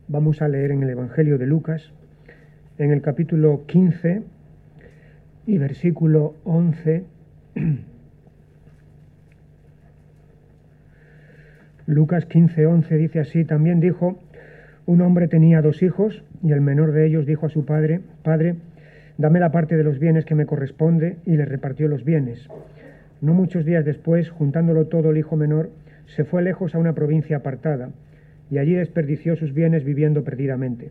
Vamos a leer en el Evangelio de Lucas, en el capítulo 15 y versículo 11. Lucas 15, 11 dice así: también dijo: un hombre tenía 2 hijos, y el menor de ellos dijo a su padre: Padre, dame la parte de los bienes que me corresponde, y le repartió los bienes. No muchos días después, juntándolo todo, el hijo menor se fue lejos a una provincia apartada, y allí desperdició sus bienes viviendo perdidamente.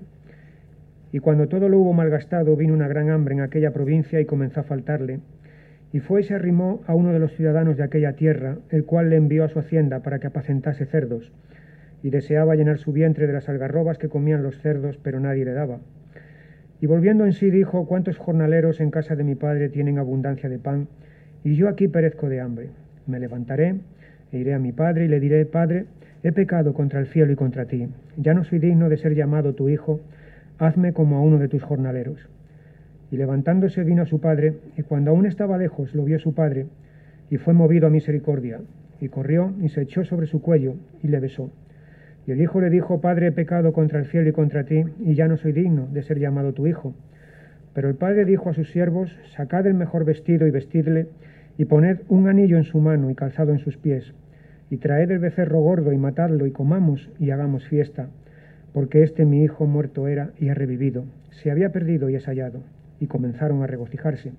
Y cuando todo lo hubo malgastado, vino una gran hambre en aquella provincia y comenzó a faltarle. Y fue y se arrimó a uno de los ciudadanos de aquella tierra, el cual le envió a su hacienda para que apacentase cerdos. Y deseaba llenar su vientre de las algarrobas que comían los cerdos, pero nadie le daba. Y volviendo en sí dijo: ¿cuántos jornaleros en casa de mi padre tienen abundancia de pan, y yo aquí perezco de hambre? Me levantaré e iré a mi padre y le diré: Padre, he pecado contra el cielo y contra ti. Ya no soy digno de ser llamado tu hijo. Hazme como a uno de tus jornaleros. Y levantándose vino a su padre, y cuando aún estaba lejos lo vio su padre, y fue movido a misericordia, y corrió y se echó sobre su cuello y le besó. Y el hijo le dijo: Padre, he pecado contra el cielo y contra ti, y ya no soy digno de ser llamado tu hijo. Pero el padre dijo a sus siervos: sacad el mejor vestido y vestidle, y poned un anillo en su mano y calzado en sus pies, y traed el becerro gordo y matadlo, y comamos y hagamos fiesta, porque este mi hijo muerto era y ha revivido, se había perdido y es hallado. Y comenzaron a regocijarse.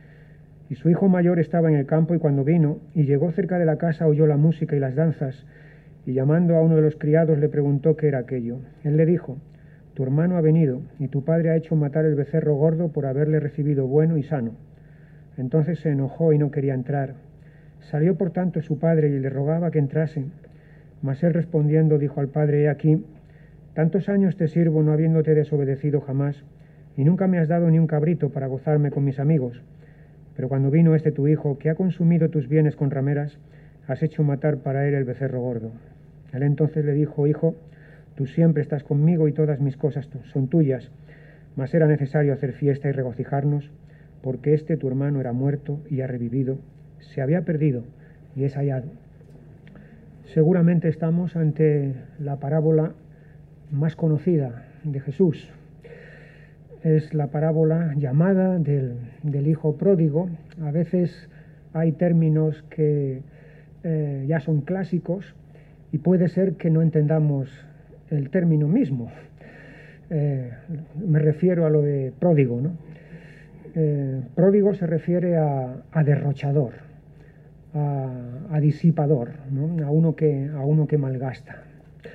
Y su hijo mayor estaba en el campo, y cuando vino y llegó cerca de la casa, oyó la música y las danzas, y llamando a uno de los criados le preguntó qué era aquello. Él le dijo: tu hermano ha venido, y tu padre ha hecho matar el becerro gordo por haberle recibido bueno y sano. Entonces se enojó y no quería entrar. Salió por tanto su padre y le rogaba que entrase. Mas él respondiendo dijo al padre: he aquí, tantos años te sirvo no habiéndote desobedecido jamás, y nunca me has dado ni un cabrito para gozarme con mis amigos. Pero cuando vino este tu hijo, que ha consumido tus bienes con rameras, has hecho matar para él el becerro gordo. Él entonces le dijo: hijo, tú siempre estás conmigo y todas mis cosas son tuyas, mas era necesario hacer fiesta y regocijarnos, porque este tu hermano era muerto y ha revivido, se había perdido y es hallado. Seguramente estamos ante la parábola más conocida de Jesús. Es la parábola llamada del hijo pródigo. A veces hay términos que ya son clásicos, y puede ser que no entendamos el término mismo. Me refiero a lo de pródigo, ¿no? Pródigo se refiere a derrochador, a disipador, ¿no? a uno que malgasta.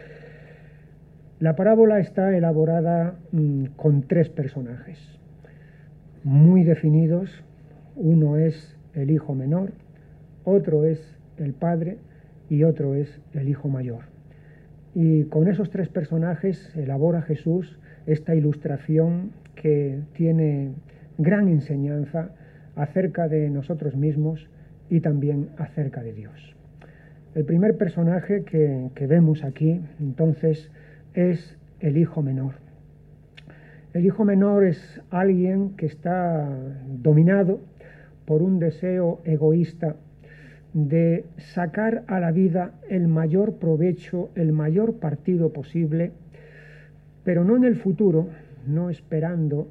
La parábola está elaborada con 3 personajes muy definidos. Uno es el hijo menor, otro es el padre y otro es el hijo mayor. Y con esos 3 personajes elabora Jesús esta ilustración que tiene gran enseñanza acerca de nosotros mismos y también acerca de Dios. El primer personaje que vemos aquí, entonces, es el hijo menor. El hijo menor es alguien que está dominado por un deseo egoísta de sacar a la vida el mayor provecho, el mayor partido posible, pero no en el futuro, no esperando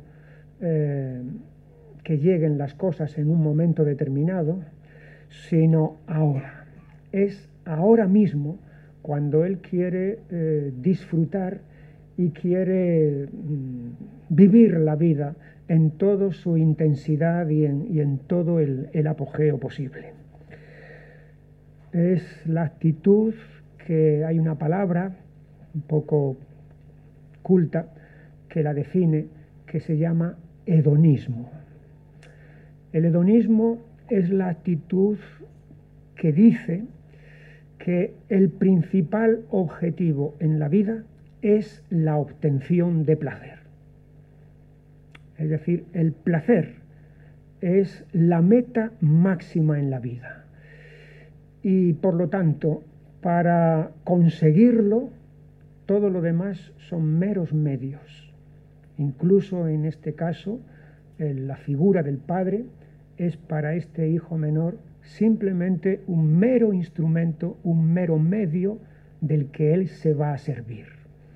que lleguen las cosas en un momento determinado, sino ahora. Es ahora mismo cuando él quiere disfrutar y quiere vivir la vida en toda su intensidad y en todo el apogeo posible. Es la actitud que hay una palabra un poco culta que la define, que se llama hedonismo. El hedonismo es la actitud que dice que el principal objetivo en la vida es la obtención de placer. Es decir, el placer es la meta máxima en la vida. Y por lo tanto, para conseguirlo, todo lo demás son meros medios. Incluso en este caso, la figura del padre es para este hijo menor simplemente un mero instrumento, un mero medio del que él se va a servir.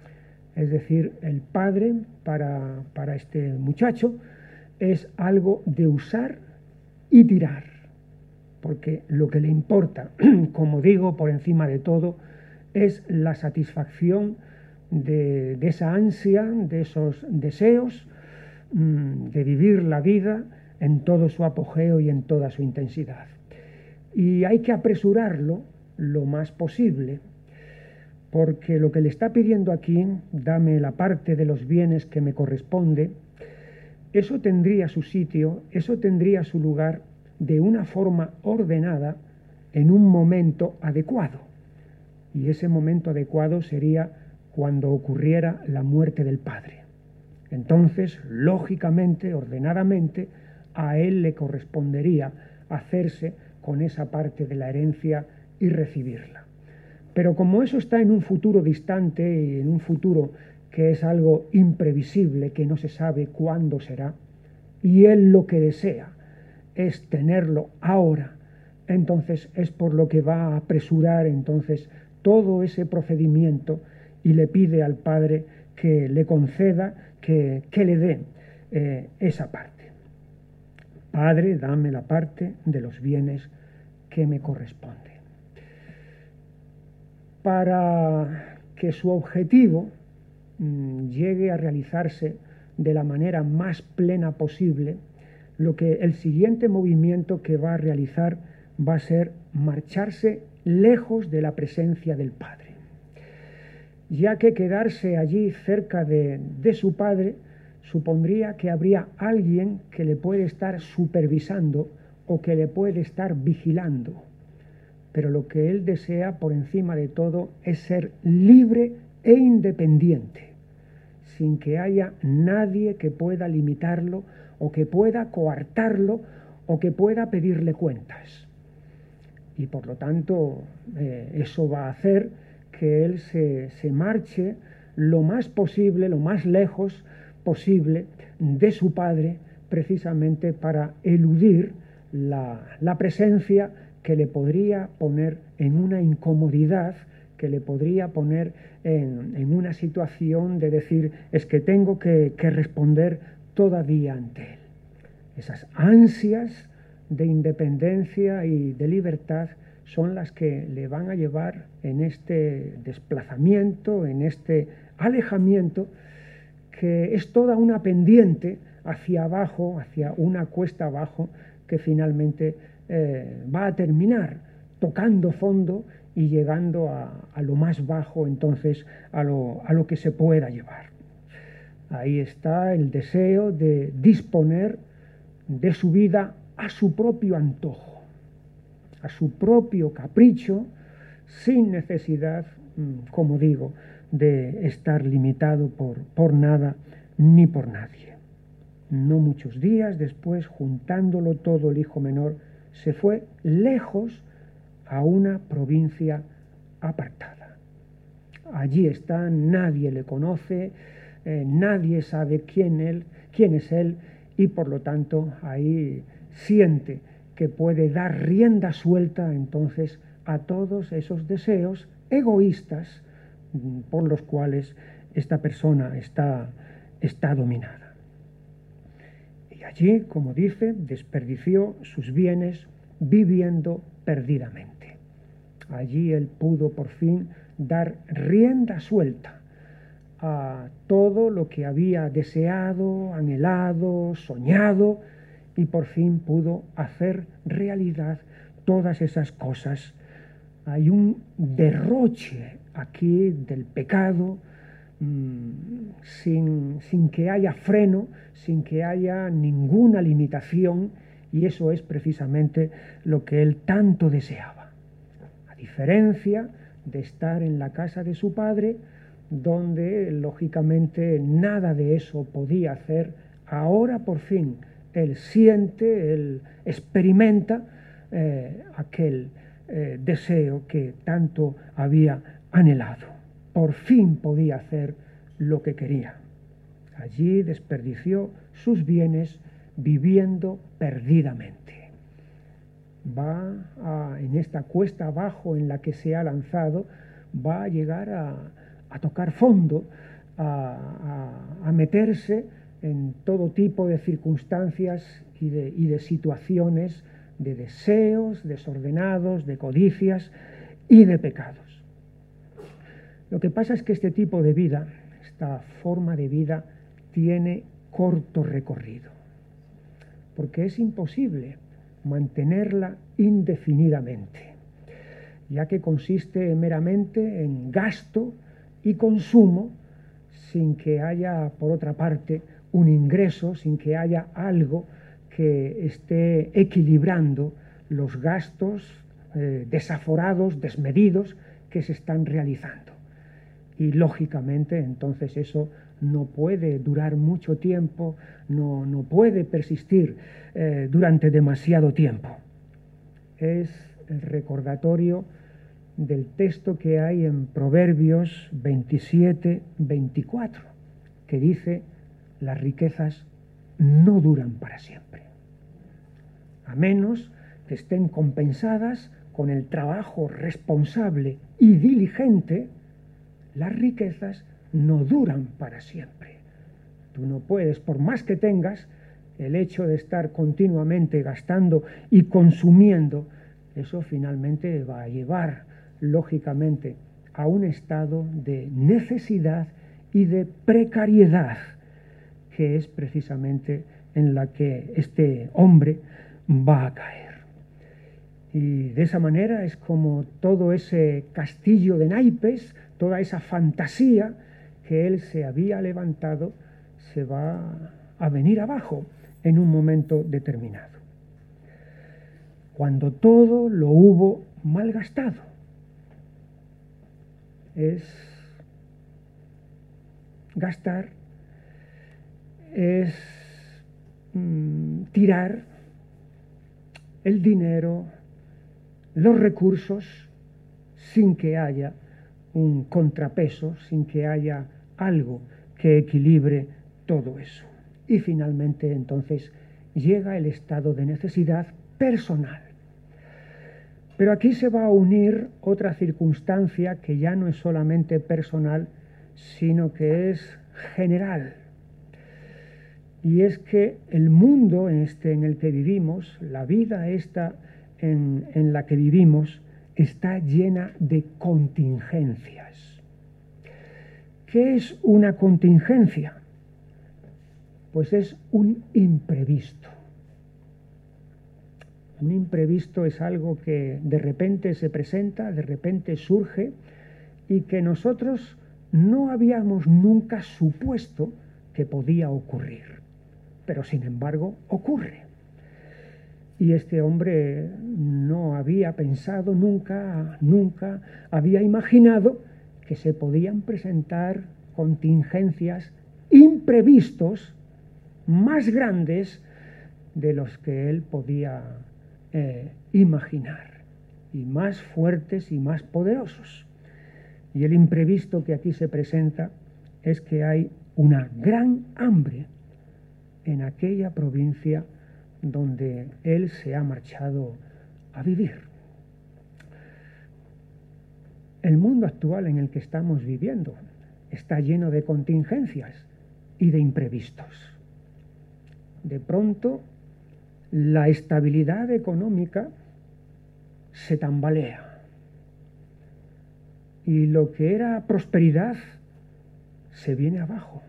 Es decir, el padre para este muchacho es algo de usar y tirar, porque lo que le importa, como digo, por encima de todo, es la satisfacción de esa ansia, de esos deseos, de vivir la vida en todo su apogeo y en toda su intensidad. Y hay que apresurarlo lo más posible, porque lo que le está pidiendo aquí, dame la parte de los bienes que me corresponde, eso tendría su sitio, eso tendría su lugar de una forma ordenada en un momento adecuado. Y ese momento adecuado sería cuando ocurriera la muerte del padre. Entonces, lógicamente, ordenadamente, a él le correspondería hacerse con esa parte de la herencia y recibirla. Pero como eso está en un futuro distante y en un futuro que es algo imprevisible, que no se sabe cuándo será, y él lo que desea es tenerlo ahora, entonces es por lo que va a apresurar entonces todo ese procedimiento y le pide al Padre que le conceda, que le dé esa parte. Padre, dame la parte de los bienes que me corresponde. Para que su objetivo llegue a realizarse de la manera más plena posible, lo que el siguiente movimiento que va a realizar va a ser marcharse lejos de la presencia del Padre, ya que quedarse allí cerca de su Padre supondría que habría alguien que le puede estar supervisando o que le puede estar vigilando. Pero lo que él desea por encima de todo es ser libre e independiente, sin que haya nadie que pueda limitarlo o que pueda coartarlo o que pueda pedirle cuentas. Y por lo tanto eso va a hacer que él se marche lo más posible, lo más lejos posible de su padre, precisamente para eludir la presencia que le podría poner en una incomodidad, que le podría poner en una situación de decir, es que tengo que responder todavía ante él. Esas ansias de independencia y de libertad son las que le van a llevar en este desplazamiento, en este alejamiento, que es toda una pendiente hacia abajo, hacia una cuesta abajo, que finalmente va a terminar tocando fondo y llegando a lo más bajo, entonces a lo que se pueda llevar. Ahí está el deseo de disponer de su vida a su propio antojo, a su propio capricho, sin necesidad, como digo, de estar limitado por nada ni por nadie. No muchos días después, juntándolo todo, el hijo menor se fue lejos a una provincia apartada. Allí está, nadie le conoce, nadie sabe quién es él, y por lo tanto ahí siente que puede dar rienda suelta entonces a todos esos deseos egoístas por los cuales esta persona está dominada. Y allí, como dice, desperdició sus bienes viviendo perdidamente. Allí él pudo por fin dar rienda suelta a todo lo que había deseado, anhelado, soñado, y por fin pudo hacer realidad todas esas cosas. Hay un derroche aquí del pecado, sin que haya freno, sin que haya ninguna limitación, y eso es precisamente lo que él tanto deseaba. A diferencia de estar en la casa de su padre, donde lógicamente nada de eso podía hacer, ahora por fin él siente, él experimenta aquel deseo que tanto había anhelado. Por fin podía hacer lo que quería. Allí desperdició sus bienes viviendo perdidamente. En esta cuesta abajo en la que se ha lanzado, va a llegar a tocar fondo, a meterse en todo tipo de circunstancias y de situaciones, de deseos desordenados, de codicias y de pecados. Lo que pasa es que este tipo de vida, esta forma de vida, tiene corto recorrido, porque es imposible mantenerla indefinidamente, ya que consiste meramente en gasto y consumo, sin que haya, por otra parte, un ingreso, sin que haya algo que esté equilibrando los gastos desaforados, desmedidos, que se están realizando. Y lógicamente entonces eso no puede durar mucho tiempo, no puede persistir durante demasiado tiempo. Es el recordatorio del texto que hay en Proverbios 27, 24, que dice: las riquezas no duran para siempre, a menos que estén compensadas con el trabajo responsable y diligente. Las riquezas no duran para siempre. Tú no puedes, por más que tengas, el hecho de estar continuamente gastando y consumiendo, eso finalmente va a llevar, lógicamente, a un estado de necesidad y de precariedad, que es precisamente en la que este hombre va a caer. Y de esa manera es como todo ese castillo de naipes, toda esa fantasía que él se había levantado, se va a venir abajo en un momento determinado, cuando todo lo hubo malgastado. Es gastar, es tirar el dinero, los recursos, sin que haya un contrapeso, sin que haya algo que equilibre todo eso. Y finalmente entonces llega el estado de necesidad personal. Pero aquí se va a unir otra circunstancia que ya no es solamente personal, sino que es general. Y es que el mundo en el que vivimos, la vida esta en la que vivimos, está llena de contingencias. ¿Qué es una contingencia? Pues es un imprevisto. Un imprevisto es algo que de repente se presenta, de repente surge, y que nosotros no habíamos nunca supuesto que podía ocurrir. Pero sin embargo ocurre. Y este hombre no había pensado nunca había imaginado que se podían presentar contingencias, imprevistos, más grandes de los que él podía imaginar, y más fuertes y más poderosos. Y el imprevisto que aquí se presenta es que hay una gran hambre en aquella provincia donde él se ha marchado a vivir. El mundo actual en el que estamos viviendo está lleno de contingencias y de imprevistos. De pronto, la estabilidad económica se tambalea y lo que era prosperidad se viene abajo.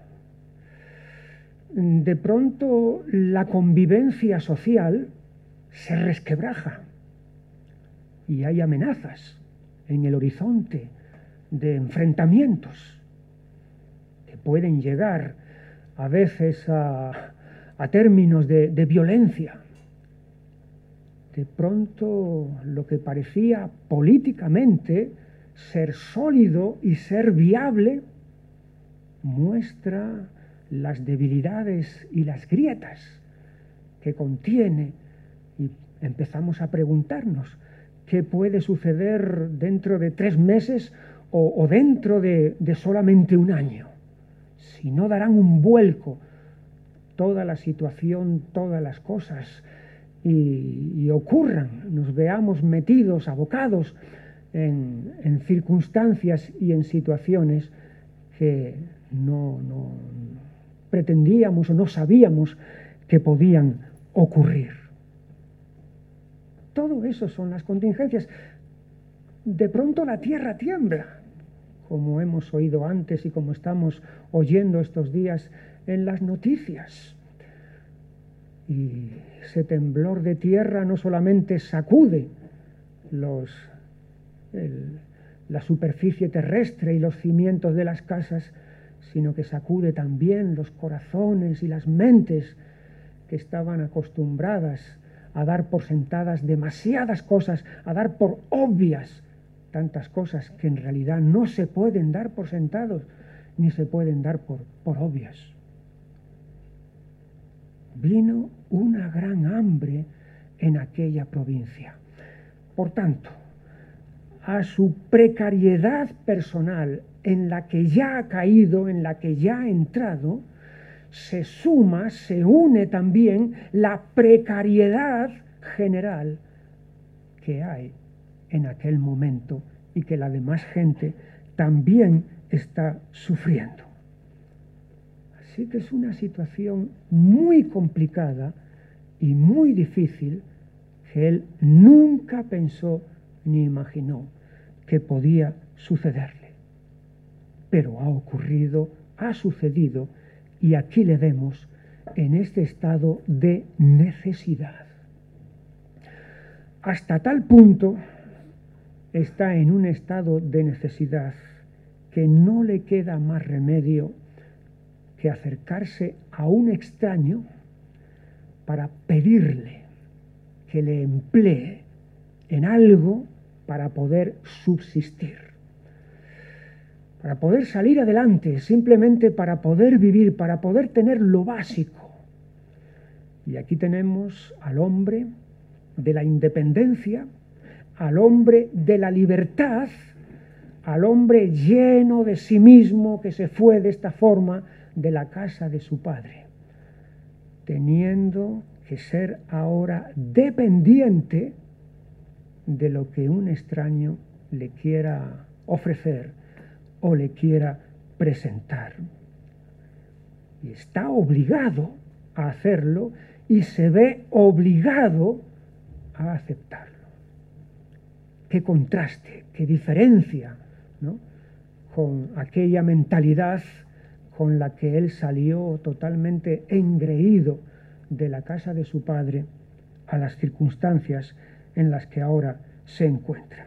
De pronto la convivencia social se resquebraja y hay amenazas en el horizonte de enfrentamientos que pueden llegar a veces a términos de violencia. De pronto lo que parecía políticamente ser sólido y ser viable muestra las debilidades y las grietas que contiene, y empezamos a preguntarnos qué puede suceder dentro de 3 meses o dentro de solamente un año. Si no darán un vuelco toda la situación, todas las cosas, y ocurran, nos veamos metidos, abocados en circunstancias y en situaciones que no pretendíamos o no sabíamos que podían ocurrir. Todo eso son las contingencias. De pronto la tierra tiembla, como hemos oído antes y como estamos oyendo estos días en las noticias. Y ese temblor de tierra no solamente sacude la superficie terrestre y los cimientos de las casas, sino que sacude también los corazones y las mentes que estaban acostumbradas a dar por sentadas demasiadas cosas, a dar por obvias tantas cosas que en realidad no se pueden dar por sentados, ni se pueden dar por obvias. Vino una gran hambre en aquella provincia. Por tanto, a su precariedad personal en la que ya ha caído, en la que ya ha entrado, se suma, se une también la precariedad general que hay en aquel momento y que la demás gente también está sufriendo. Así que es una situación muy complicada y muy difícil que él nunca pensó ni imaginó que podía sucederle. Pero ha ocurrido, ha sucedido, y aquí le vemos en este estado de necesidad. Hasta tal punto está en un estado de necesidad que no le queda más remedio que acercarse a un extraño para pedirle que le emplee en algo para poder subsistir, para poder salir adelante, simplemente para poder vivir, para poder tener lo básico. Y aquí tenemos al hombre de la independencia, al hombre de la libertad, al hombre lleno de sí mismo que se fue de esta forma de la casa de su padre, teniendo que ser ahora dependiente de lo que un extraño le quiera ofrecer o le quiera presentar. Y está obligado a hacerlo y se ve obligado a aceptarlo. Qué contraste, qué diferencia, ¿no?, con aquella mentalidad con la que él salió totalmente engreído de la casa de su padre a las circunstancias en las que ahora se encuentra.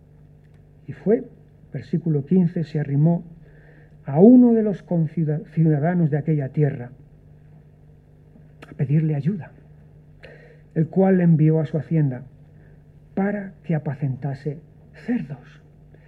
Y fue, versículo 15, se arrimó a uno de los ciudadanos de aquella tierra a pedirle ayuda, el cual le envió a su hacienda para que apacentase cerdos.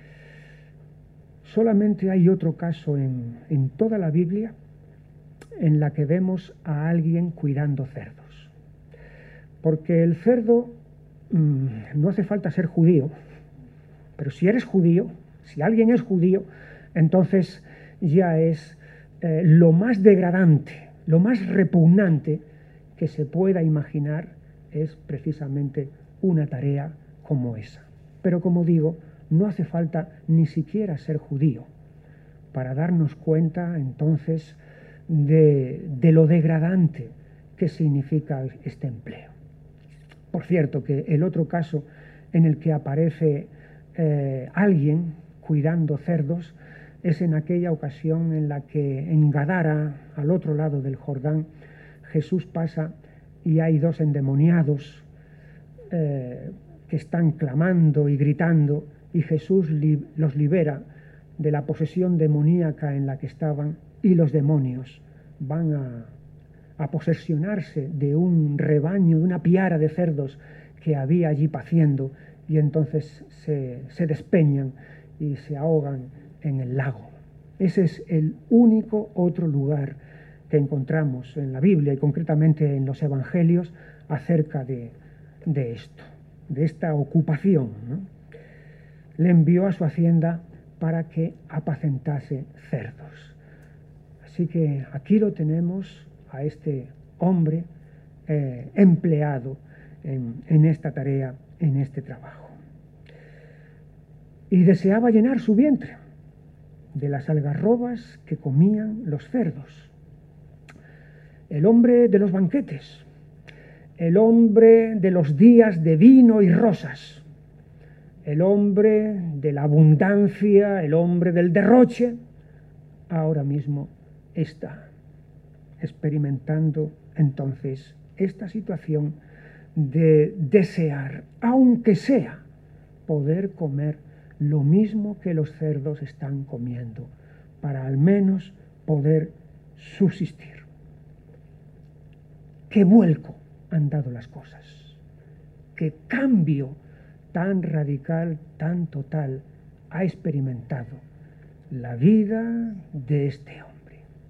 Solamente hay otro caso en toda la Biblia en la que vemos a alguien cuidando cerdos. Porque el cerdo, no hace falta ser judío, pero si eres judío, si alguien es judío, entonces ya es lo más degradante, lo más repugnante que se pueda imaginar es precisamente una tarea como esa. Pero como digo, no hace falta ni siquiera ser judío para darnos cuenta entonces de lo degradante que significa este empleo. Por cierto, que el otro caso en el que aparece alguien cuidando cerdos es en aquella ocasión en la que en Gadara, al otro lado del Jordán, Jesús pasa y hay dos endemoniados que están clamando y gritando, y Jesús los libera de la posesión demoníaca en la que estaban, y los demonios van a posesionarse de un rebaño, de una piara de cerdos que había allí paciendo, y entonces se despeñan y se ahogan en el lago. Ese es el único otro lugar que encontramos en la Biblia y concretamente en los Evangelios acerca de esto, de esta ocupación, ¿no? Le envió a su hacienda para que apacentase cerdos. Así que aquí lo tenemos a este hombre empleado en esta tarea, en este trabajo. Y deseaba llenar su vientre. de las algarrobas que comían los cerdos, el hombre de los banquetes, el hombre de los días de vino y rosas, el hombre de la abundancia, el hombre del derroche, ahora mismo está experimentando entonces esta situación de desear, aunque sea, poder comer lo mismo que los cerdos están comiendo, para al menos poder subsistir. ¡Qué vuelco han dado las cosas! ¡Qué cambio tan radical, tan total ha experimentado la vida de este hombre!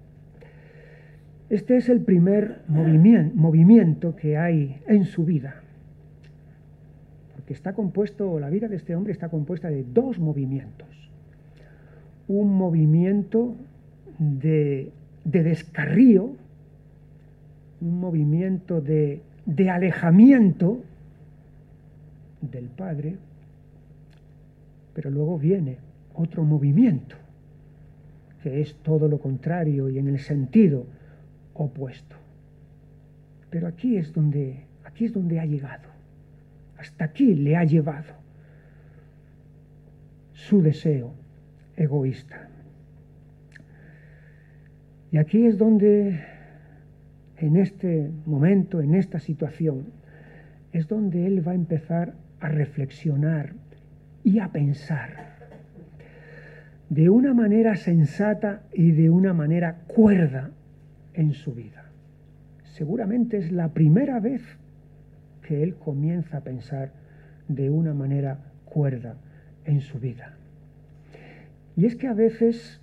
Este es el primer movimiento que hay en su vida, porque la vida de este hombre está compuesta de dos movimientos. Un movimiento de descarrío, un movimiento de alejamiento del Padre, pero luego viene otro movimiento, que es todo lo contrario y en el sentido opuesto. Pero aquí es donde ha llegado. Hasta aquí le ha llevado su deseo egoísta. Y aquí es donde, en este momento, en esta situación, es donde él va a empezar a reflexionar y a pensar de una manera sensata y de una manera cuerda en su vida. Seguramente es la primera vez que él comienza a pensar de una manera cuerda en su vida. Y es que a veces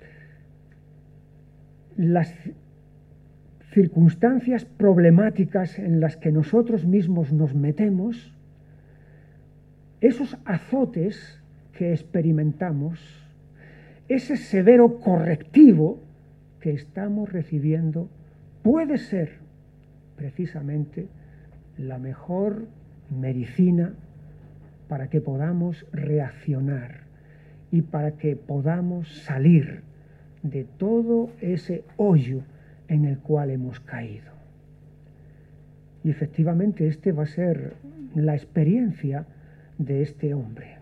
las circunstancias problemáticas en las que nosotros mismos nos metemos, esos azotes que experimentamos, ese severo correctivo que estamos recibiendo, puede ser precisamente la mejor medicina para que podamos reaccionar y para que podamos salir de todo ese hoyo en el cual hemos caído. Y efectivamente este va a ser la experiencia de este hombre.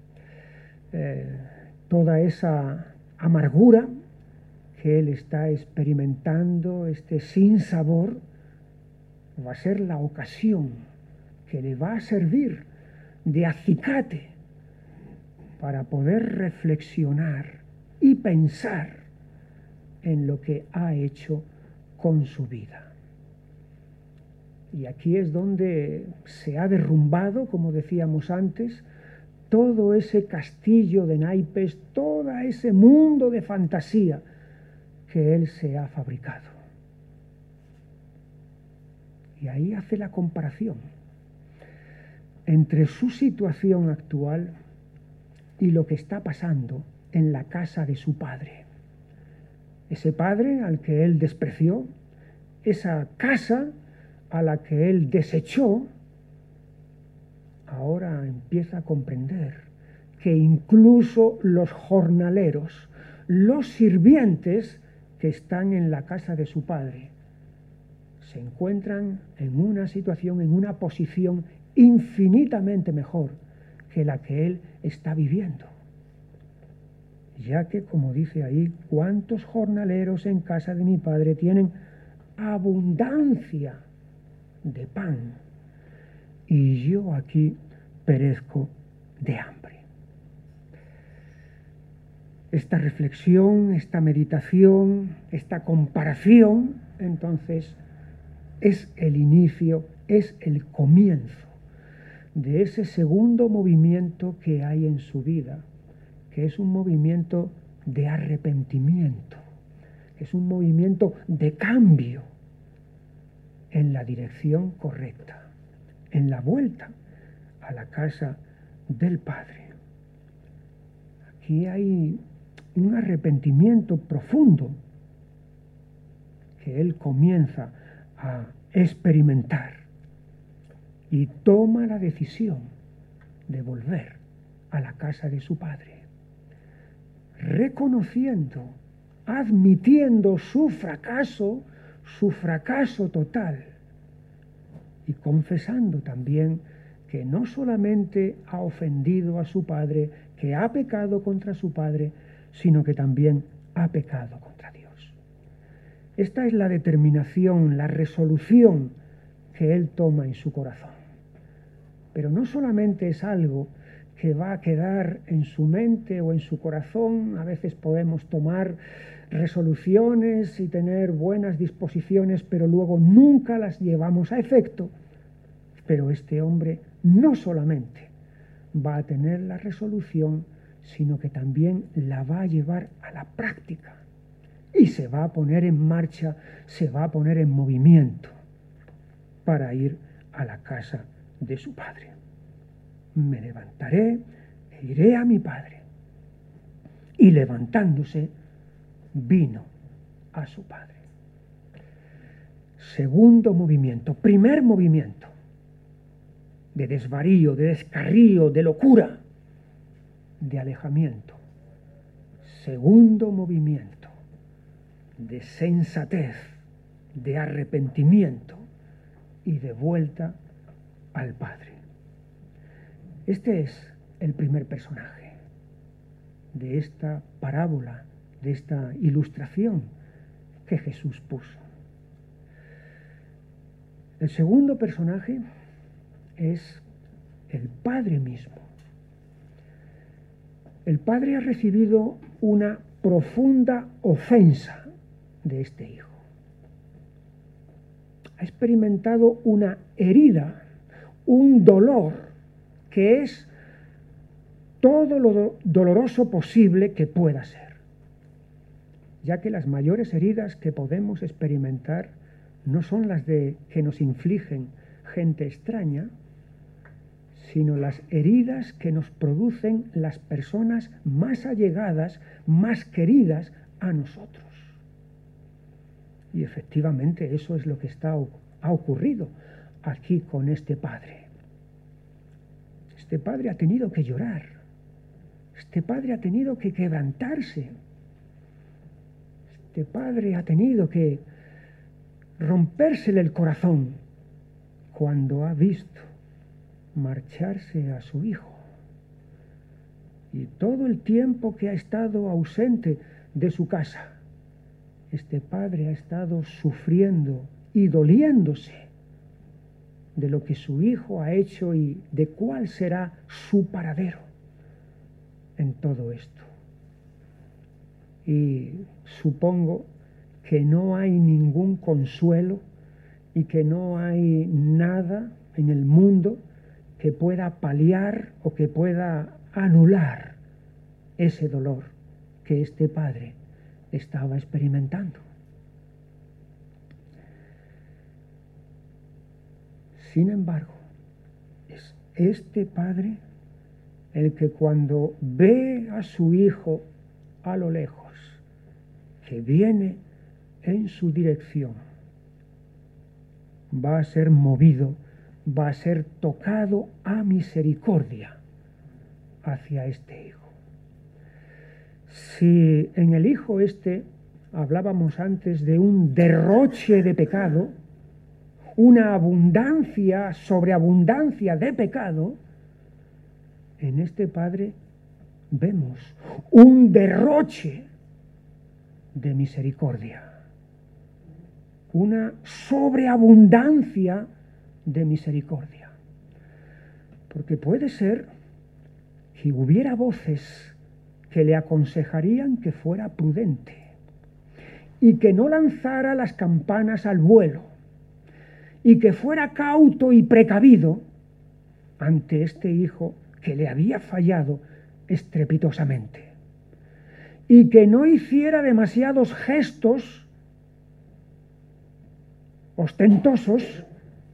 Toda esa amargura que él está experimentando, este sinsabor, va a ser la ocasión que le va a servir de acicate para poder reflexionar y pensar en lo que ha hecho con su vida. Y aquí es donde se ha derrumbado, como decíamos antes, todo ese castillo de naipes, todo ese mundo de fantasía que él se ha fabricado. Y ahí hace la comparación entre su situación actual y lo que está pasando en la casa de su padre. Ese padre al que él despreció, esa casa a la que él desechó, ahora empieza a comprender que incluso los jornaleros, los sirvientes que están en la casa de su padre, se encuentran en una situación, en una posición infinitamente mejor que la que él está viviendo. Ya que, como dice ahí, ¿cuántos jornaleros en casa de mi padre tienen abundancia de pan? Y yo aquí perezco de hambre. Esta reflexión, esta meditación, esta comparación, entonces, es el inicio, es el comienzo de ese segundo movimiento que hay en su vida, que es un movimiento de arrepentimiento, es un movimiento de cambio en la dirección correcta, en la vuelta a la casa del Padre. Aquí hay un arrepentimiento profundo que él comienza a experimentar y toma la decisión de volver a la casa de su padre. reconociendo, admitiendo su fracaso total, y confesando también que no solamente ha ofendido a su padre, que ha pecado contra su padre, sino que también ha pecado contra Dios. Esta es la determinación, la resolución que él toma en su corazón. Pero no solamente es algo que va a quedar en su mente o en su corazón. A veces podemos tomar resoluciones y tener buenas disposiciones, pero luego nunca las llevamos a efecto. Pero este hombre no solamente va a tener la resolución, sino que también la va a llevar a la práctica y se va a poner en marcha, se va a poner en movimiento para ir a la casa de su padre. Me levantaré e iré a mi padre. Y levantándose, vino a su padre. Segundo movimiento. Primer movimiento de desvarío, de descarrío, de locura, de alejamiento. Segundo movimiento de sensatez, de arrepentimiento y de vuelta al Padre. Este es el primer personaje de esta parábola, de esta ilustración que Jesús puso. El segundo personaje es el Padre mismo. El Padre ha recibido una profunda ofensa de este Hijo. Ha experimentado una herida, un dolor, que es todo lo doloroso posible que pueda ser, ya que las mayores heridas que podemos experimentar no son las que nos infligen gente extraña, sino las heridas que nos producen las personas más allegadas, más queridas a nosotros. Y efectivamente eso es lo que ha ocurrido aquí con este padre. Este padre ha tenido que llorar. Este padre ha tenido que quebrantarse. Este padre ha tenido que rompérsele el corazón cuando ha visto marcharse a su hijo. Y todo el tiempo que ha estado ausente de su casa, este padre ha estado sufriendo y doliéndose de lo que su hijo ha hecho y de cuál será su paradero en todo esto. Y supongo que no hay ningún consuelo y que no hay nada en el mundo que pueda paliar o que pueda anular ese dolor que este padre estaba experimentando. Sin embargo, es este padre el que cuando ve a su hijo a lo lejos, que viene en su dirección, va a ser movido, va a ser tocado a misericordia hacia este hijo. Si en el hijo hablábamos antes de un derroche de pecado, una abundancia, sobreabundancia de pecado, en este padre vemos un derroche de misericordia, una sobreabundancia de misericordia. Porque puede ser que hubiera voces que le aconsejarían que fuera prudente y que no lanzara las campanas al vuelo y que fuera cauto y precavido ante este hijo que le había fallado estrepitosamente, y que no hiciera demasiados gestos ostentosos,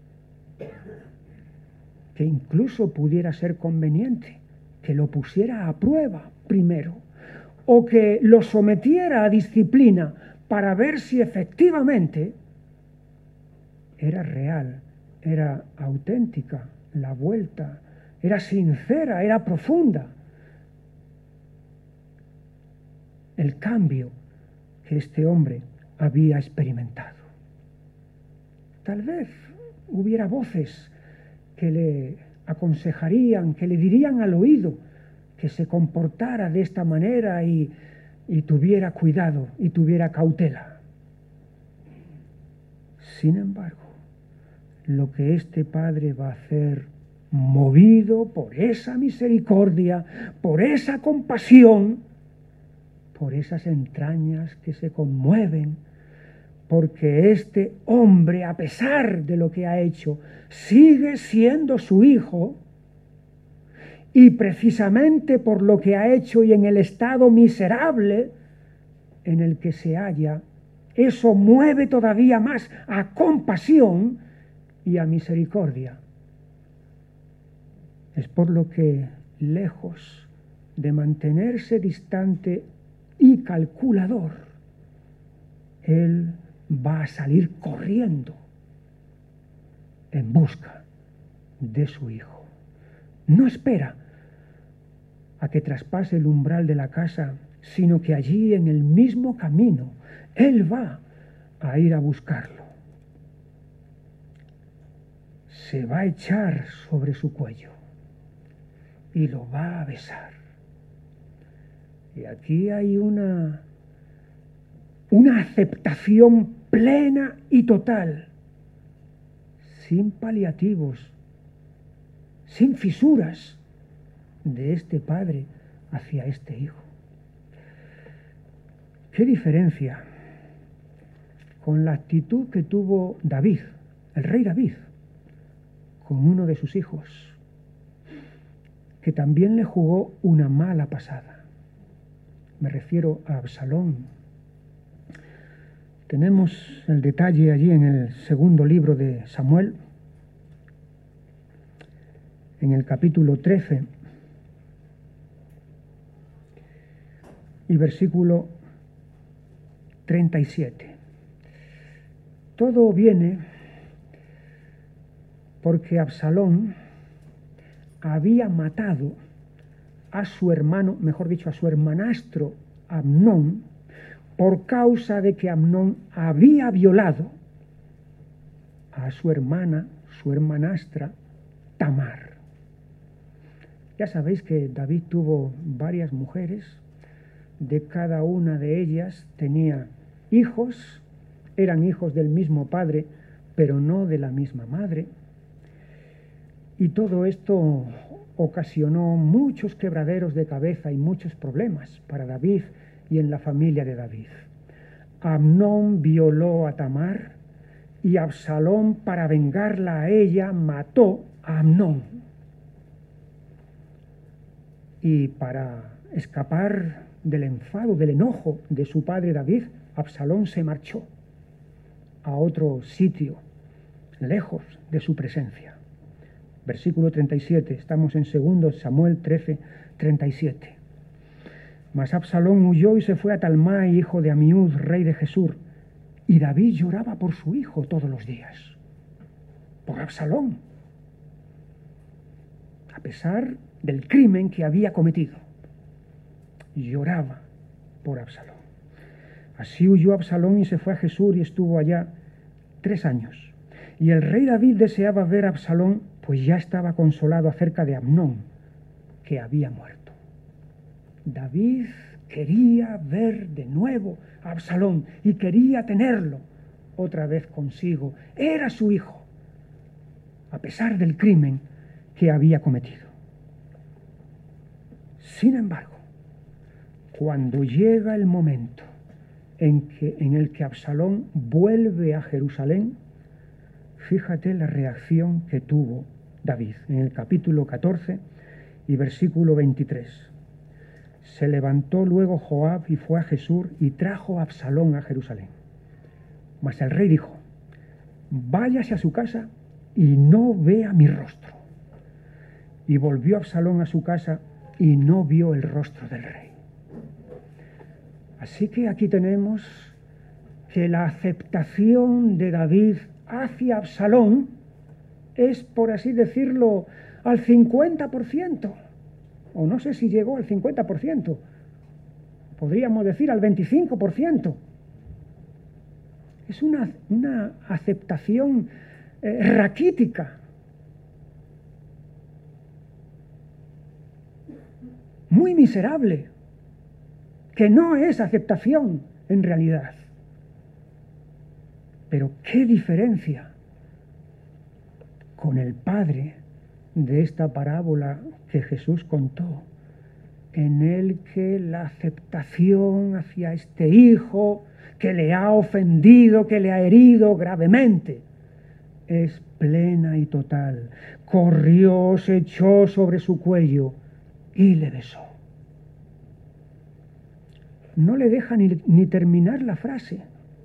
que incluso pudiera ser conveniente que lo pusiera a prueba primero, o que lo sometiera a disciplina para ver si efectivamente era real, era auténtica la vuelta, era sincera, era profunda. el cambio que este hombre había experimentado. Tal vez hubiera voces que le aconsejarían, que le dirían al oído que se comportara de esta manera y tuviera cuidado y tuviera cautela. Sin embargo, lo que este padre va a hacer, movido por esa misericordia, por esa compasión, por esas entrañas que se conmueven, porque este hombre, a pesar de lo que ha hecho, sigue siendo su hijo, y precisamente por lo que ha hecho y en el estado miserable en el que se halla, eso mueve todavía más a compasión y a misericordia. Es por lo que, lejos de mantenerse distante y calculador, él va a salir corriendo en busca de su hijo. No espera a que traspase el umbral de la casa, sino que allí en el mismo camino él va a ir a buscarlo. Se va a echar sobre su cuello y lo va a besar. Y aquí hay una aceptación plena y total, sin paliativos, sin fisuras, de este padre hacia este hijo. ¿Qué diferencia con la actitud que tuvo David, el rey David, con uno de sus hijos, que también le jugó una mala pasada? Me refiero a Absalón. Tenemos el detalle allí en el segundo libro de Samuel, en el capítulo 13 y versículo 37. Todo viene porque Absalón había matado a su hermano, mejor dicho, a su hermanastro Amnón, por causa de que Amnón había violado a su hermana, su hermanastra Tamar. Ya sabéis que David tuvo varias mujeres, de cada una de ellas tenía hijos, eran hijos del mismo padre, pero no de la misma madre. Y todo esto ocasionó muchos quebraderos de cabeza y muchos problemas para David y en la familia de David. Amnón violó a Tamar y Absalón, para vengarla a ella, mató a Amnón. Y para escapar del enfado, del enojo de su padre David, Absalón se marchó a otro sitio, lejos de su presencia. Versículo 37, estamos en 2 Samuel 13, 37. Mas Absalón huyó y se fue a Talmai, hijo de Amiud, rey de Gesur, y David lloraba por su hijo todos los días, por Absalón, a pesar del crimen que había cometido. Lloraba por Absalón. Así huyó Absalón y se fue a Gesur y estuvo allá 3 años. Y el rey David deseaba ver a Absalón, pues ya estaba consolado acerca de Amnón, que había muerto. David quería ver de nuevo a Absalón y quería tenerlo otra vez consigo. Era su hijo, a pesar del crimen que había cometido. Sin embargo, cuando llega el momento en el que Absalón vuelve a Jerusalén, fíjate la reacción que tuvo David en el capítulo 14 y versículo 23. Se levantó luego Joab y fue a Gesur y trajo a Absalón a Jerusalén. Mas el rey dijo: váyase a su casa y no vea mi rostro. Y volvió Absalón a su casa y no vio el rostro del rey. Así que aquí tenemos que la aceptación de David hacia Absalón es, por así decirlo, al 50%, o no sé si llegó al 50%, podríamos decir al 25%. Es una aceptación raquítica. Muy miserable, que no es aceptación en realidad. Pero qué diferencia con el padre de esta parábola que Jesús contó, en el que la aceptación hacia este hijo que le ha ofendido, que le ha herido gravemente, es plena y total. Corrió, se echó sobre su cuello y le besó. No le deja ni terminar la frase,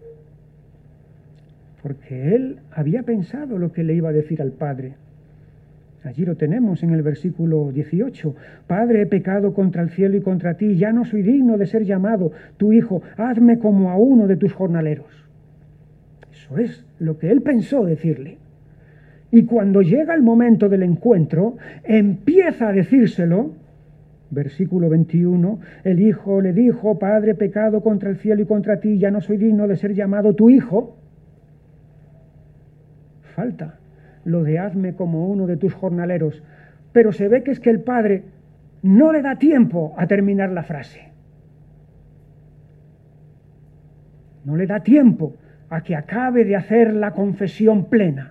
porque él había pensado lo que le iba a decir al padre. Allí lo tenemos en el versículo 18. Padre, he pecado contra el cielo y contra ti, ya no soy digno de ser llamado tu hijo, hazme como a uno de tus jornaleros. Eso es lo que él pensó decirle. Y cuando llega el momento del encuentro, empieza a decírselo. Versículo 21, el hijo le dijo, Padre, he pecado contra el cielo y contra ti, ya no soy digno de ser llamado tu hijo. Falta lo de hazme como uno de tus jornaleros, pero se ve que es que el padre no le da tiempo a terminar la frase. No le da tiempo a que acabe de hacer la confesión plena.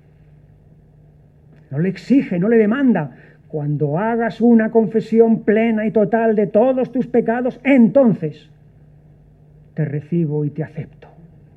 No le exige, no le demanda. Cuando hagas una confesión plena y total de todos tus pecados, entonces te recibo y te acepto.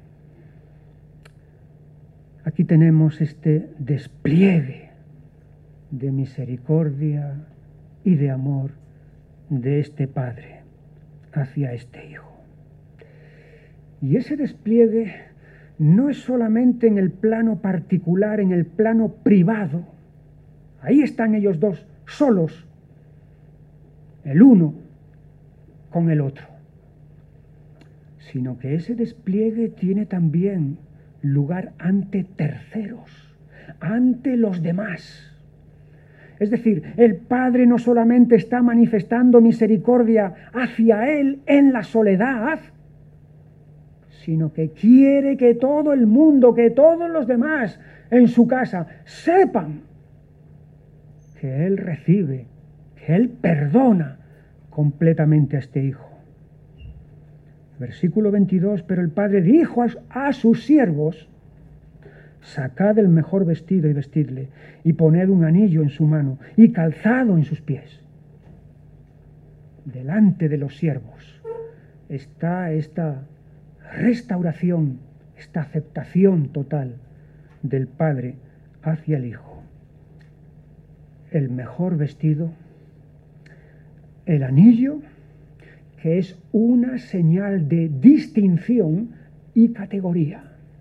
Aquí tenemos este despliegue de misericordia y de amor de este Padre hacia este Hijo. Y ese despliegue no es solamente en el plano particular, en el plano privado. Ahí están ellos dos, solos, el uno con el otro. Sino que ese despliegue tiene también lugar ante terceros, ante los demás. Es decir, el Padre no solamente está manifestando misericordia hacia Él en la soledad, sino que quiere que todo el mundo, que todos los demás en su casa sepan que Él recibe, que Él perdona completamente a este hijo. Versículo 22, pero el padre dijo a sus siervos, sacad el mejor vestido y vestidle, y poned un anillo en su mano y calzado en sus pies. Delante de los siervos está esta restauración, esta aceptación total del padre hacia el hijo. El mejor vestido, el anillo, que es una señal de distinción y categoría.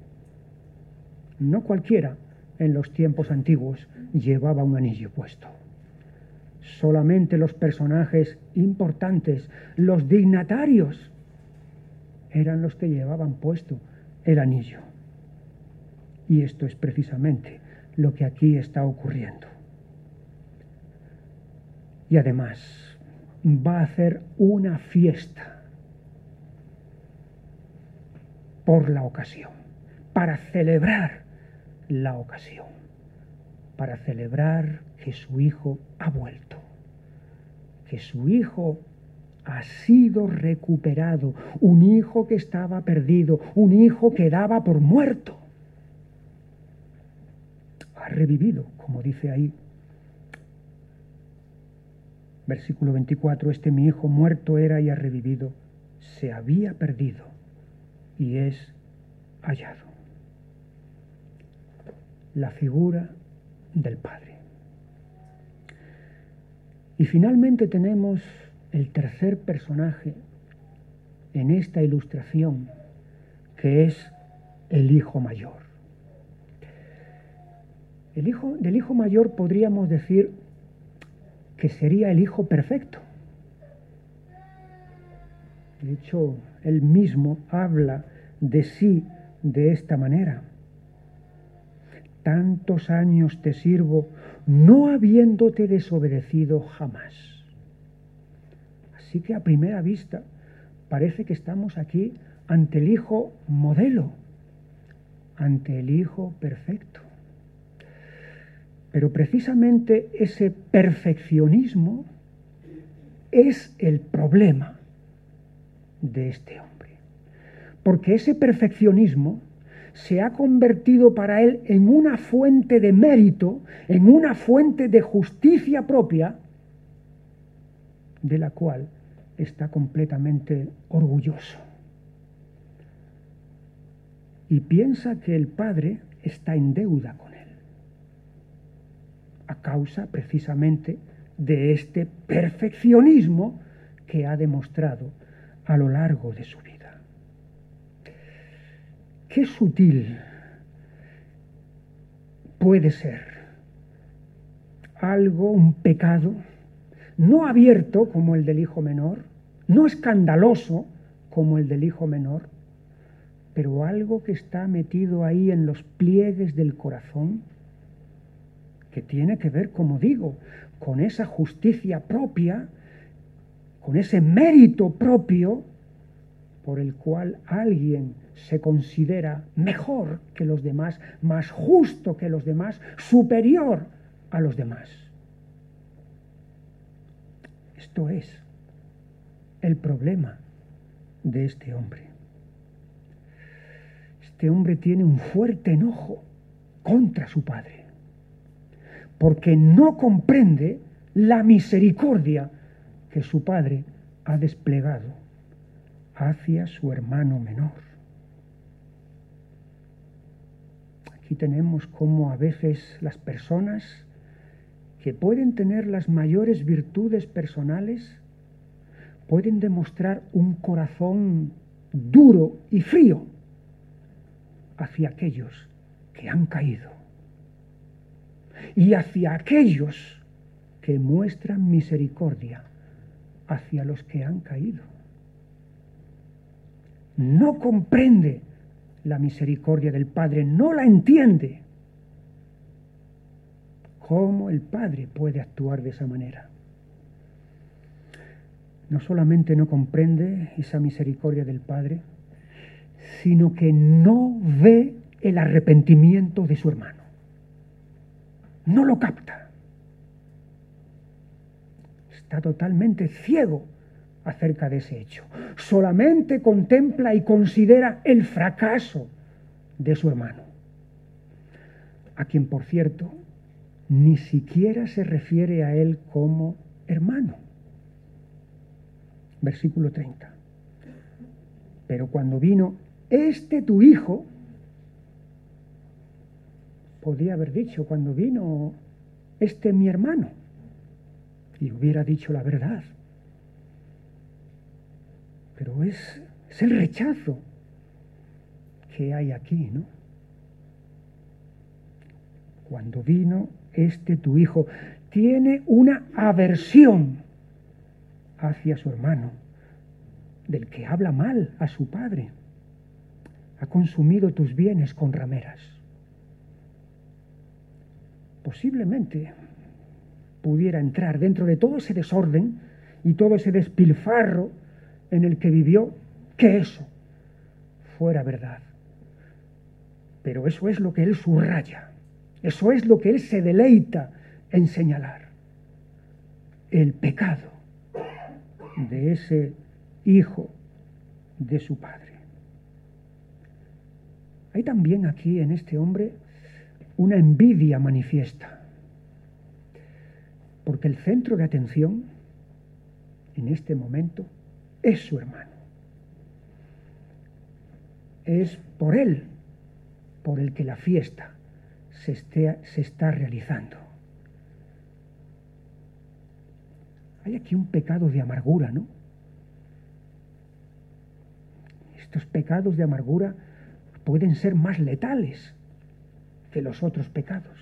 No cualquiera en los tiempos antiguos llevaba un anillo puesto. Solamente los personajes importantes, los dignatarios, eran los que llevaban puesto el anillo. Y esto es precisamente lo que aquí está ocurriendo. Y además va a hacer una fiesta por la ocasión, para celebrar la ocasión, para celebrar que su hijo ha vuelto, que su hijo ha sido recuperado, un hijo que estaba perdido, un hijo que daba por muerto. Ha revivido, como dice ahí. Versículo 24, este mi hijo muerto era y ha revivido, se había perdido y es hallado. La figura del Padre. Y finalmente tenemos el tercer personaje en esta ilustración, que es el hijo mayor. Del hijo mayor podríamos decir que sería el hijo perfecto. De hecho, él mismo habla de sí de esta manera. Tantos años te sirvo, no habiéndote desobedecido jamás. Así que a primera vista parece que estamos aquí ante el Hijo modelo, ante el Hijo perfecto. Pero precisamente ese perfeccionismo es el problema de este hombre. Porque ese perfeccionismo se ha convertido para él en una fuente de mérito, en una fuente de justicia propia, de la cual está completamente orgulloso. Y piensa que el Padre está en deuda con él, a causa precisamente de este perfeccionismo que ha demostrado a lo largo de su vida. Qué sutil puede ser algo, un pecado, no abierto como el del hijo menor, no escandaloso como el del hijo menor, pero algo que está metido ahí en los pliegues del corazón, que tiene que ver, como digo, con esa justicia propia, con ese mérito propio por el cual alguien se considera mejor que los demás, más justo que los demás, superior a los demás. Esto es el problema de este hombre. Este hombre tiene un fuerte enojo contra su padre, porque no comprende la misericordia que su padre ha desplegado hacia su hermano menor. Aquí tenemos cómo a veces las personas que pueden tener las mayores virtudes personales pueden demostrar un corazón duro y frío hacia aquellos que han caído y hacia aquellos que muestran misericordia hacia los que han caído. No comprende la misericordia del Padre, no la entiende. ¿Cómo el Padre puede actuar de esa manera? No solamente no comprende esa misericordia del Padre, sino que no ve el arrepentimiento de su hermano. No lo capta. Está totalmente ciego acerca de ese hecho. Solamente contempla y considera el fracaso de su hermano, a quien, por cierto, ni siquiera se refiere a él como hermano. Versículo 30. Pero cuando vino tu hijo, podía haber dicho, cuando vino mi hermano, y hubiera dicho la verdad. Pero es el rechazo que hay aquí, ¿no? Cuando vino tu hijo, tiene una aversión hacia su hermano, del que habla mal a su padre. Ha consumido tus bienes con rameras. Posiblemente pudiera entrar dentro de todo ese desorden y todo ese despilfarro en el que vivió, que eso fuera verdad. Pero eso es lo que él subraya, eso es lo que él se deleita en señalar: el pecado de ese hijo de su padre. Hay también aquí en este hombre una envidia manifiesta, porque el centro de atención en este momento es su hermano. Es por él por el que la fiesta se está realizando. Hay aquí un pecado de amargura, ¿no? Estos pecados de amargura pueden ser más letales que los otros pecados.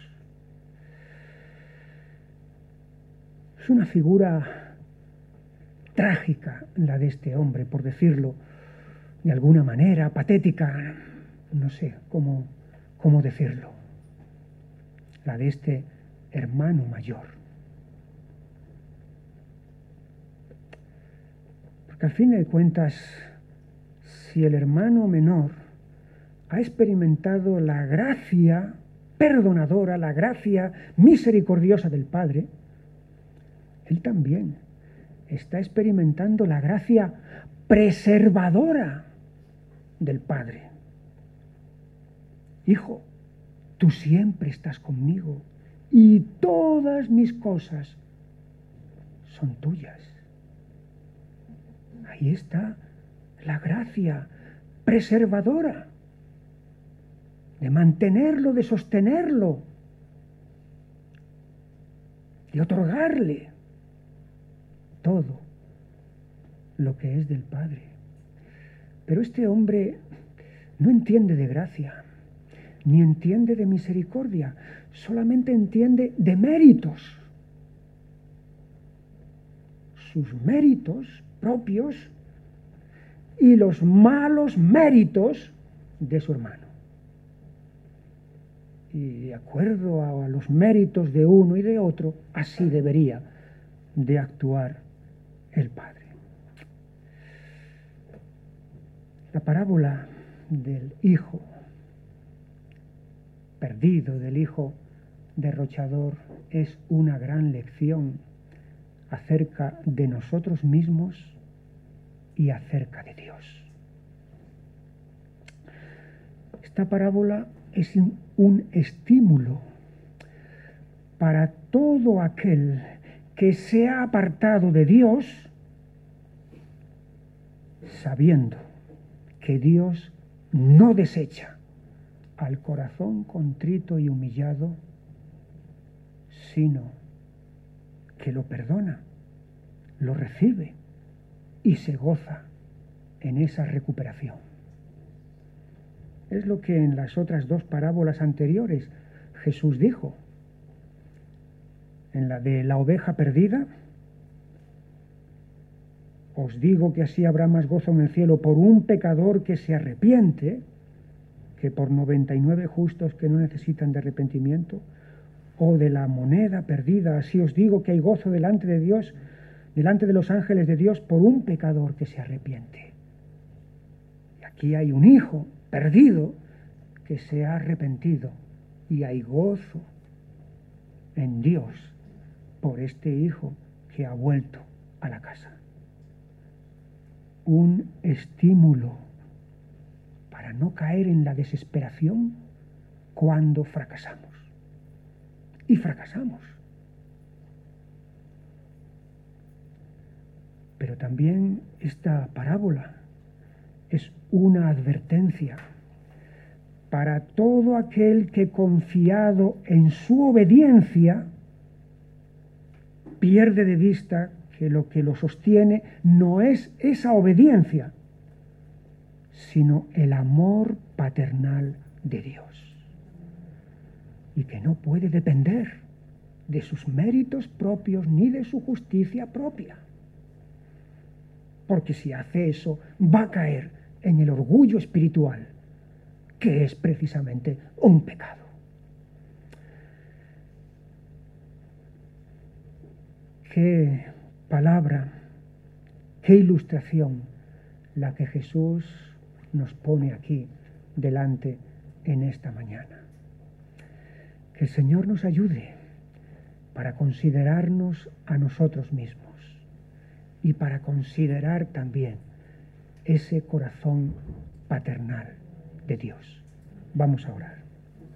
Es una figura trágica la de este hombre, por decirlo de alguna manera, patética, no sé cómo decirlo, la de este hermano mayor. Porque Porque al fin de cuentas, si el hermano menor ha experimentado la gracia perdonadora, la gracia misericordiosa del Padre, él también está experimentando la gracia preservadora del Padre. Hijo, tú siempre estás conmigo y todas mis cosas son tuyas. Ahí está la gracia preservadora de mantenerlo, de sostenerlo, de otorgarle todo lo que es del Padre. Pero este hombre no entiende de gracia, ni entiende de misericordia, solamente entiende de méritos. Sus méritos propios y los malos méritos de su hermano. Y de acuerdo a los méritos de uno y de otro, así debería de actuar el Padre. La parábola del hijo perdido, del hijo derrochador, es una gran lección acerca de nosotros mismos y acerca de Dios. Esta parábola es un estímulo para todo aquel que se ha apartado de Dios, sabiendo que Dios no desecha al corazón contrito y humillado, sino que lo perdona, lo recibe y se goza en esa recuperación. Es lo que en las otras dos parábolas anteriores Jesús dijo. En la de la oveja perdida, os digo que así habrá más gozo en el cielo por un pecador que se arrepiente que por 99 justos que no necesitan de arrepentimiento. O de la moneda perdida, así os digo que hay gozo delante de Dios, delante de los ángeles de Dios, por un pecador que se arrepiente. Y aquí hay un hijo perdido que se ha arrepentido y hay gozo en Dios por este hijo que ha vuelto a la casa. Un estímulo para no caer en la desesperación cuando fracasamos. Y fracasamos. Pero también esta parábola es una advertencia para todo aquel que, confiado en su obediencia, pierde de vista que lo sostiene no es esa obediencia, sino el amor paternal de Dios. Y que no puede depender de sus méritos propios ni de su justicia propia. Porque si hace eso, va a caer en el orgullo espiritual, que es precisamente un pecado. Qué palabra, qué ilustración la que Jesús nos pone aquí delante en esta mañana. Que el Señor nos ayude para considerarnos a nosotros mismos y para considerar también ese corazón paternal de Dios. Vamos a orar.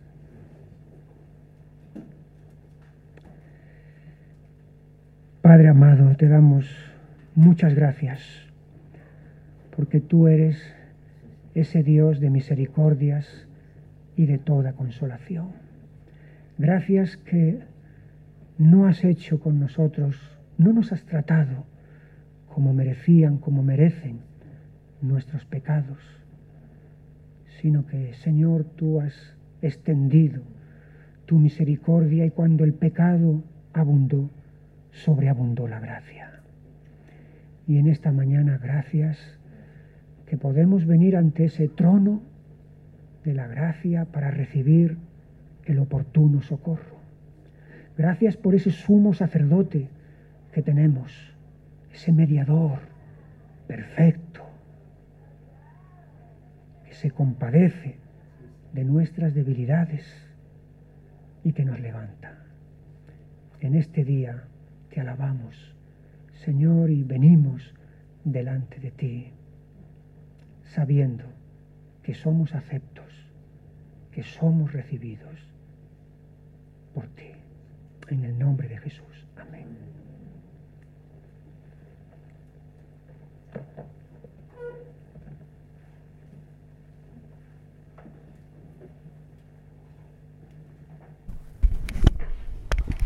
Padre amado, te damos muchas gracias porque tú eres ese Dios de misericordias y de toda consolación. Gracias que no has hecho con nosotros, no nos has tratado como merecían, como merecen nuestros pecados, sino que, Señor, tú has extendido tu misericordia y cuando el pecado abundó, sobreabundó la gracia. Y en esta mañana, gracias que podemos venir ante ese trono de la gracia para recibir el oportuno socorro. Gracias por ese sumo sacerdote que tenemos, ese mediador perfecto, que se compadece de nuestras debilidades y que nos levanta. En este día te alabamos, Señor, y venimos delante de ti, sabiendo que somos aceptos, que somos recibidos por ti. En el nombre de Jesús. Amén.